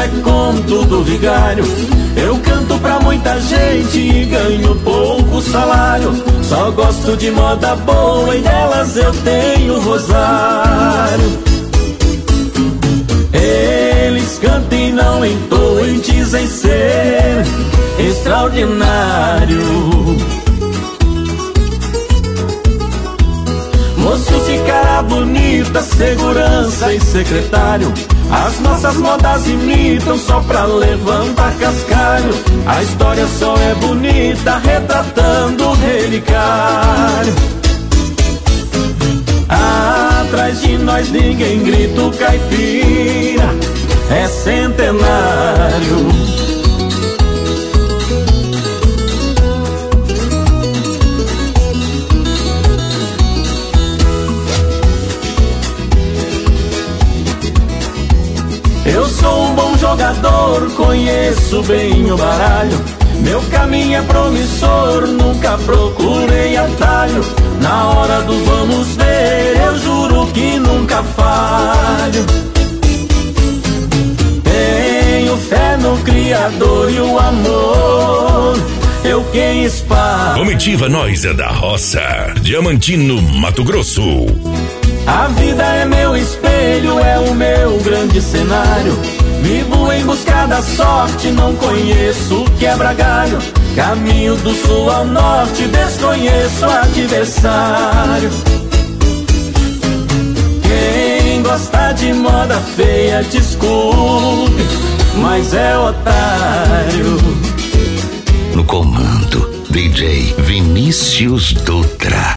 é conto do vigário. Eu canto pra muita gente e ganho pouco salário. Só gosto de moda boa e delas eu tenho rosário. Eles cantam e não entoam, dizem ser extraordinário. Moços de cara bonita, segurança e secretário, as nossas modas imitam só pra levantar cascalho. A história só é bonita retratando o relicário. Atrás de nós ninguém grita, o caipira é centenário. Eu sou um bom jogador, conheço bem o baralho. Meu caminho é promissor, nunca procurei atalho. Na hora do vamos ver, eu juro que nunca falho. Tenho fé no Criador e o amor, eu quem espalho. Comitiva Nós é da Roça, Diamantino, Mato Grosso. A vida é meu espelho, é o meu grande cenário. Vivo em busca da sorte, não conheço quebra-galho. Caminho do sul ao norte, desconheço adversário. Quem gosta de moda feia, desculpe, mas é otário. No comando, DJ Vinícius Dutra.